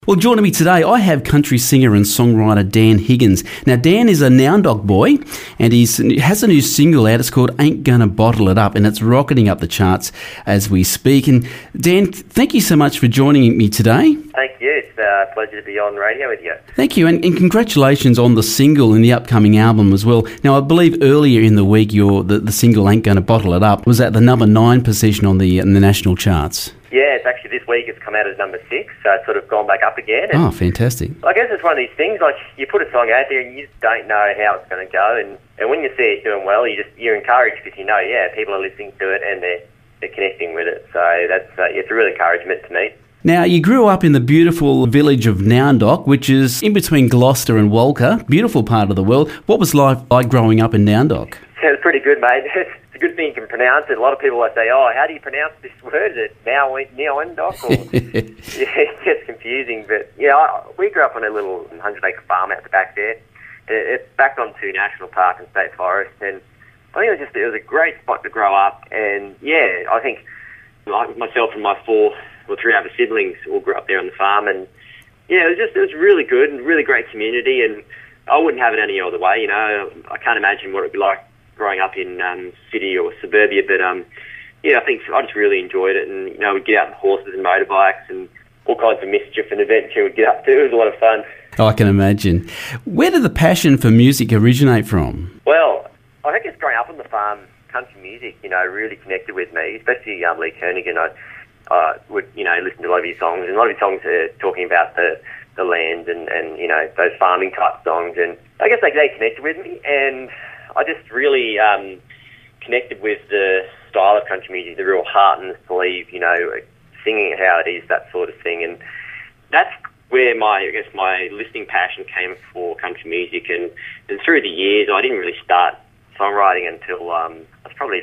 Well, joining me today, I have country singer and songwriter Dan Higgins. Now, Dan is a Noundog boy, and he has a new single out. It's called Ain't Gonna Bottle It Up, and it's rocketing up the charts as we speak. And Dan, thank you so much for joining me today. Thank you. It's a pleasure to be on radio with you. Thank you, and congratulations on the single and the upcoming album as well. Now, I believe earlier in the week, the single Ain't Gonna Bottle It Up was at the number 9 position on the national charts. Yeah, it's actually this week it's come out as number 6, so it's sort of gone back up again. And oh, fantastic. I guess it's one of these things, like you put a song out there and you just don't know how it's going to go, and when you see it doing well, you're encouraged because you know, people are listening to it and they're connecting with it. So that's it's a real encouragement to me. Now, you grew up in the beautiful village of Noundog, which is in between Gloucester and Walker, beautiful part of the world. What was life like growing up in Noundog? It was pretty good, mate. It's a good thing you can pronounce it. A lot of people say, how do you pronounce this word? Is it Noundog? It gets confusing. But, we grew up on a little 100-acre farm out the back there. It's backed onto National Park and State Forest. And I think it was a great spot to grow up. And, I think like myself and my 3 other siblings all grew up there on the farm. And, it was really good and really great community. And I wouldn't have it any other way, I can't imagine what it would be like growing up in city or suburbia, but I think I just really enjoyed it, and we'd get out on horses and motorbikes and all kinds of mischief and adventure we'd get up to. It was a lot of fun. Oh, I can imagine. Where did the passion for music originate from? Well, I think it's growing up on the farm, country music, really connected with me, especially Lee Kernaghan. I would, listen to a lot of his songs, and a lot of his songs are talking about the land and those farming type songs, and I guess they connected with me, and I just really connected with the style of country music, the real heart in the sleeve, singing it how it is, that sort of thing. And that's where my listening passion came for country music. And through the years, I didn't really start songwriting until I was probably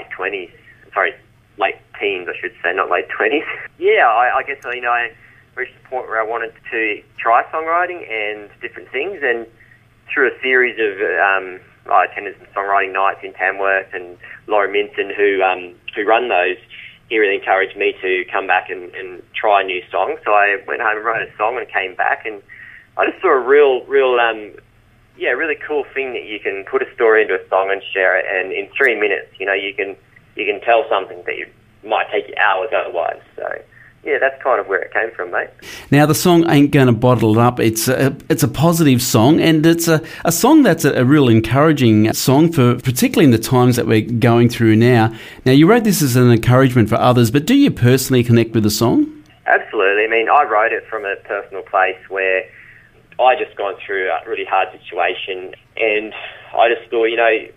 late teens, I should say, not late 20s. I guess, I reached the point where I wanted to try songwriting and different things. And through a series of I attended some songwriting nights in Tamworth, and Laurie Minton, who run those, he really encouraged me to come back and try new songs. So I went home and wrote a song and came back, and I just saw a really cool thing that you can put a story into a song and share it, and in 3 minutes, you can tell something that might take you hours otherwise. So that's kind of where it came from, mate. Now, the song Ain't Gonna Bottle It Up, it's a positive song, and it's a song that's a real encouraging song, for particularly in the times that we're going through now. Now, you wrote this as an encouragement for others, but do you personally connect with the song? Absolutely. I mean, I wrote it from a personal place where I just gone through a really hard situation, and I just thought,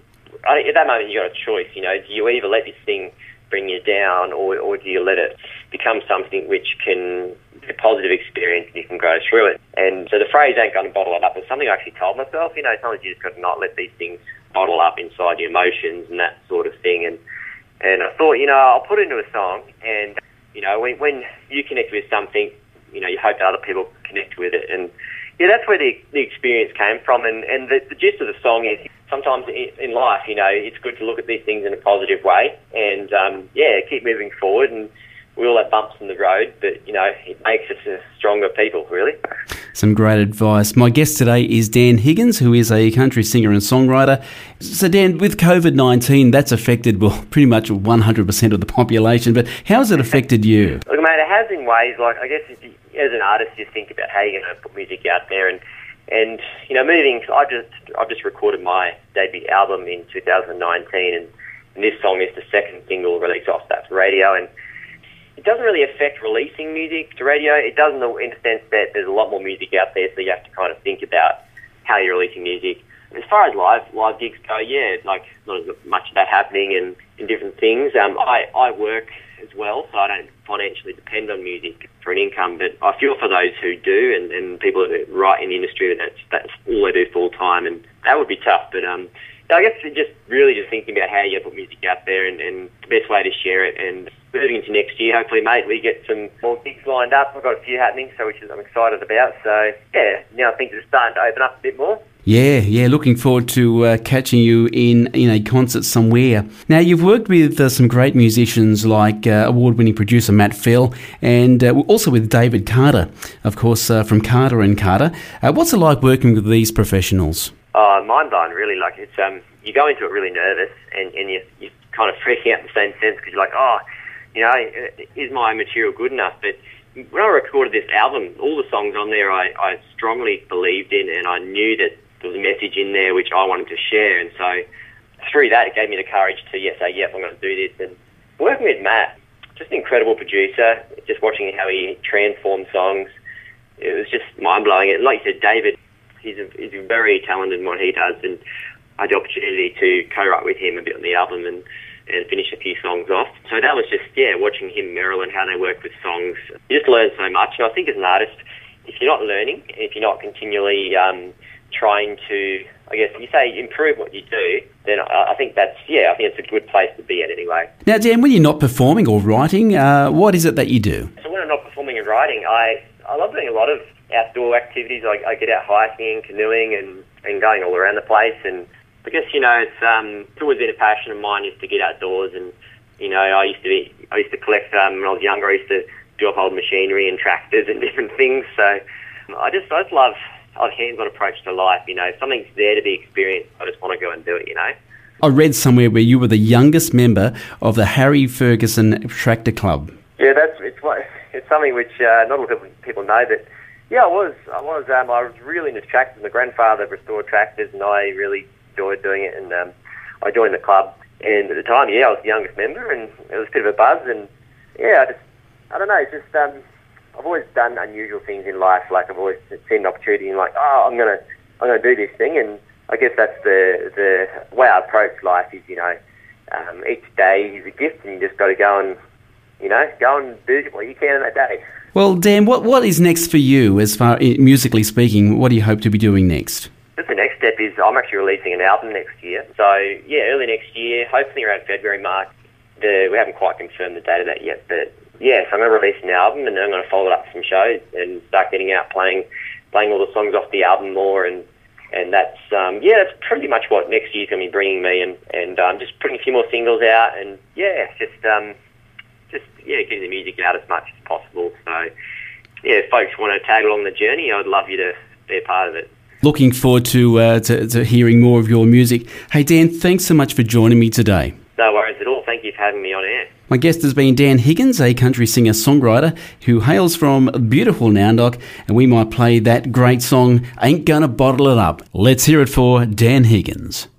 at that moment you got a choice, do you either let this thing bring you down, or do you let it become something which can be a positive experience and you can grow through it? And so the phrase "ain't gonna bottle it up" was something I actually told myself. Sometimes you just got to not let these things bottle up inside your emotions and that sort of thing. And I thought, I'll put it into a song, and when you connect with something, you hope that other people connect with it. And that's where the experience came from. And the gist of the song is, sometimes in life, it's good to look at these things in a positive way and, keep moving forward. And we all have bumps in the road, but, it makes us a stronger people, really. Some great advice. My guest today is Dan Higgins, who is a country singer and songwriter. So, Dan, with COVID-19, that's affected, pretty much 100% of the population, but how has it affected you? Look, mate, it has in ways, like, I guess as an artist, you think about how you're going to put music out there, and moving. I've just recorded my debut album in 2019, and this song is the second single released off that for radio, and it doesn't really affect releasing music to radio. It doesn't, in the sense that there's a lot more music out there, so you have to kind of think about how you're releasing music. As far as live gigs go, not as much of that happening and different things. I work as well, so I don't financially depend on music for an income, but I feel for those who do, and people that are right in the industry, and that's all they do full time, and that would be tough. But I guess just thinking about how you put music out there and the best way to share it. And moving into next year, hopefully, mate, we get some more gigs lined up. I've got a few happening, which I'm excited about. So, now things are starting to open up a bit more. Yeah, looking forward to catching you in a concert somewhere. Now, you've worked with some great musicians like award-winning producer Matt Fell, and also with David Carter, of course, from Carter and Carter. What's it like working with these professionals? Mind-blowing, really. Like, it's you go into it really nervous, and you're kind of freaking out in the same sense because you're like, is my material good enough? But when I recorded this album, all the songs on there I strongly believed in, and I knew that there was a message in there which I wanted to share. And so through that, it gave me the courage to say, yep, I'm going to do this. And working with Matt, just an incredible producer, just watching how he transformed songs, it was just mind-blowing. And like you said, David, he's very talented in what he does, and I had the opportunity to co-write with him a bit on the album and finish a few songs off. So that was just, watching him and Marilyn, how they work with songs. You just learn so much. And I think as an artist, if you're not learning, if you're not continually trying to, I guess, you say improve what you do, then I think that's it's a good place to be at anyway. Now, Dan, when you're not performing or writing, what is it that you do? So when I'm not performing and writing, I love doing a lot of outdoor activities. I get out hiking, canoeing, and going all around the place. And I guess, it's always been a passion of mine is to get outdoors. And, I used to collect, when I was younger, I used to do up old machinery and tractors and different things. So I just love a hands-on approach to life. If something's there to be experienced, I just want to go and do it, I read somewhere where you were the youngest member of the Harry Ferguson Tractor Club. Yeah, it's something which not a lot of people know, but I was really into tractors. My grandfather restored tractors, and I really enjoyed doing it. And I joined the club, and at the time, I was the youngest member, and it was a bit of a buzz. And I don't know, I've always done unusual things in life. Like, I've always seen an opportunity and I'm gonna do this thing. And I guess that's the way I approach life is, each day is a gift, and you just got to go and do what you can in that day. Well, Dan, what is next for you as far musically speaking? What do you hope to be doing next? Just the next step is I'm actually releasing an album next year. So, early next year, hopefully around February, March. We haven't quite confirmed the date of that yet, but so I'm going to release an album, and then I'm going to follow it up with some shows and start getting out playing all the songs off the album more, and that's that's pretty much what next year's going to be bringing me, and just putting a few more singles out, and getting the music out as much as possible. So if folks want to tag along the journey, I would love you to be a part of it. Looking forward to hearing more of your music. Hey Dan, thanks so much for joining me today. No worries at all. Thank you for having me on air. My guest has been Dan Higgins, a country singer-songwriter who hails from beautiful Noundock, and we might play that great song, Ain't Gonna Bottle It Up. Let's hear it for Dan Higgins.